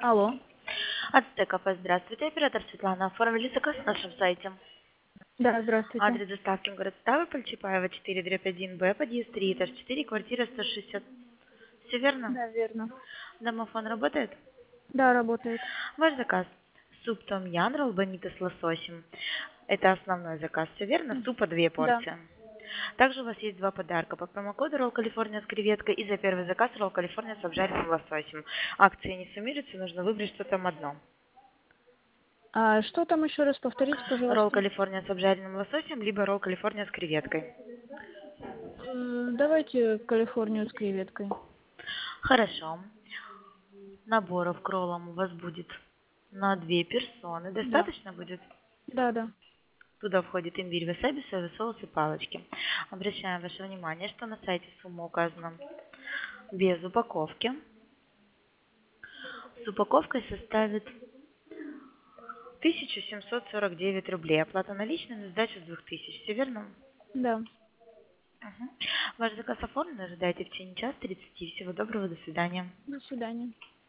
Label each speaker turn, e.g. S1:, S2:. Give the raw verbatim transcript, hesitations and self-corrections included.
S1: Алло.
S2: Ацтек кафе, здравствуйте. Оператор Светлана. Оформили заказ на нашем сайте.
S1: Да, здравствуйте.
S2: Адрес доставки город Ставрополь, Чапаева, четыре, дробь один Б, подъезд три, этаж четыре, квартира сто шестьдесят. Все верно?
S1: Да, верно.
S2: Домофон работает?
S1: Да, работает.
S2: Ваш заказ. Суп том ян, ролл бонита с лососем. Это основной заказ, все верно?
S1: М,
S2: Супа две
S1: Да.
S2: порции. Также у вас есть два подарка. По промокоду ролл Калифорния с креветкой и за первый заказ ролл Калифорния с обжаренным лососем. Акции не суммируются, нужно выбрать что там одно.
S1: А что там еще раз повторите,
S2: Ролл
S1: пожалуйста?
S2: Калифорния с обжаренным лососем, либо ролл Калифорния с креветкой.
S1: Э, Давайте Калифорнию с креветкой.
S2: Хорошо. Наборов к роллам у вас будет на две персоны.
S1: Да.
S2: Достаточно будет?
S1: Да, да.
S2: Туда входит имбирь, васаби, соевый соус и палочки. Обращаем ваше внимание, что на сайте сумма указана без упаковки. С упаковкой составит тысяча семьсот сорок девять рублей. Оплата наличными, сдача с двух тысяч. Все верно?
S1: Да.
S2: Угу. Ваш заказ оформлен. Ожидайте в течение часа тридцати. Всего доброго. До свидания.
S1: До свидания.